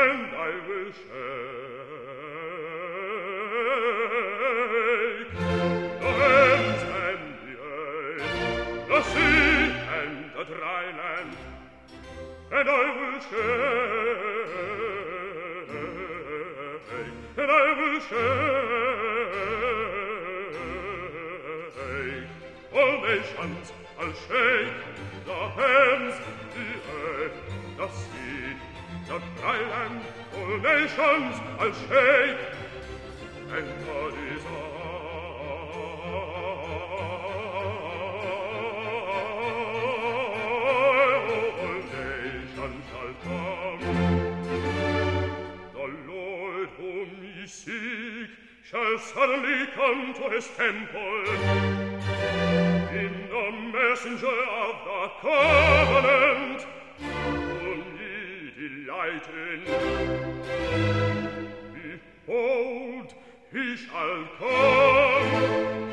and I will shake the heavens and the earth, the sea and the dry land, and I will shake, and I will shake all nations. I'll shake the heavens, the earth, the sea, the dry land, all nations I'll shake, and God is all nations shall come. The Lord whom ye seek shall suddenly come to his temple, in the messenger of the covenant, whom ye delight in. Behold, he shall come